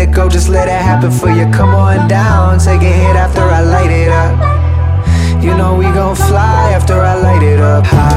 it go, just let it happen for you. Come on down, take a hit after I light it up. You know we gon' fly after I light it up. High